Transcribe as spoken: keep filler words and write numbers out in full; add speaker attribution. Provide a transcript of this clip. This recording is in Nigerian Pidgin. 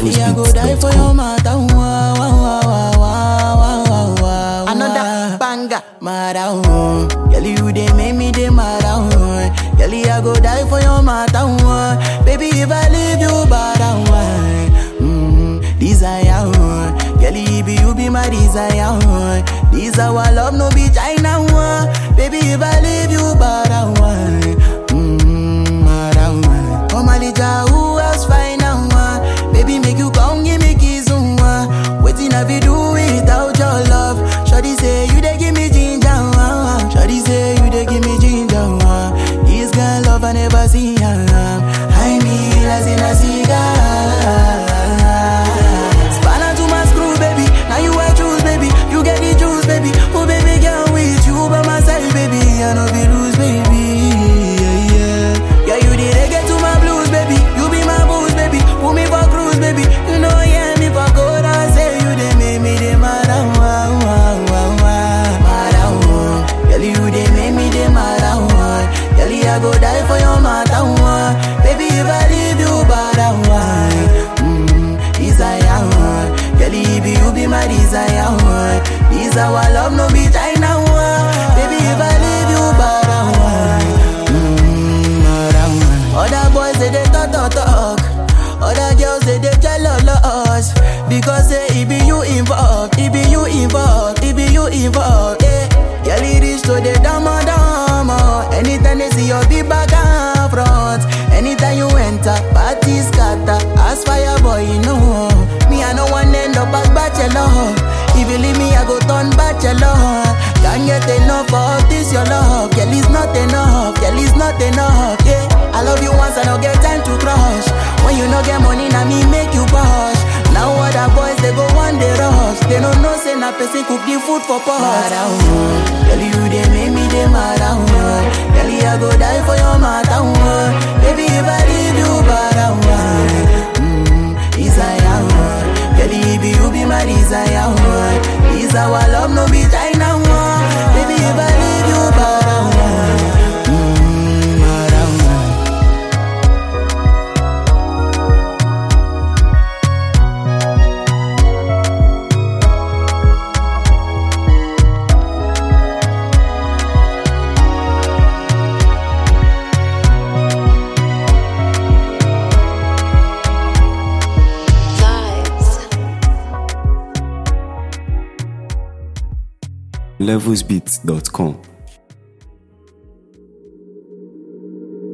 Speaker 1: Girlie, I go die for your matter. Wah, wah, wah, wah, wah, wah, wah. Another banger, mara. Girlie, you dey make me dey mara. Girlie, I go die for your matter. Baby, if I leave you, bada. Mm, desire. Girlie, be you be my desire. This our love, no be China. Baby, if I leave you, bada. Mm, mara. Come Alija, who else find out? Baby, make you come give me kiss. Waiting I be do without your love. Shawty say you dey give me ginger. Shawty say you dey give me ginger. This girl love I never see. I mean, as in a cigar. Spanner to my screw, baby. Now you I choose, baby. You get the juice, baby. Oh, baby, girl, with you by my side, baby. I know be lose, baby. Yeah, yeah. Yeah, you the reggae to my blues, baby. You be my booze, baby. Put me for cruise, baby. You know, yeah, me for good. I say you they make me they mad. Wow, wow, wow, wow. Mad, wow. Girl, you they make me they mad. Wow. Girl, I go die for your matter. Wow. Baby, if I leave you, bad. Wow. Mm, desire. Girl, if you be my desire. This our love, no be China. Baby, if I leave you, bad. Mm, mad, other boys, they, they talk, talk, talk. Other girls say they jealous because say it be you involved, it be you involved, it be you involved. Yeah, girl it reach to the dama dama. Anytime they see your big back and front, anytime you enter, party scatter. As fire boy, you know me I no one end up as bachelor. If you leave me, I go turn bachelor. Can't get enough of this your love, girl it's not enough, girl it's not enough. Yeah, I love you once, I don't get time to crush. When you no get money, na me make you push. Now other boys they go one day rush. They don't know say na person cook the food for pot. Mara, girl you they make me they mara. Girl I go die for your matter. Baby if I leave you, bada. Mm, desire. Girl if you be my desire. This our love, no be China. Baby if I leave you, bada. Mm, mara.
Speaker 2: levels beats dot com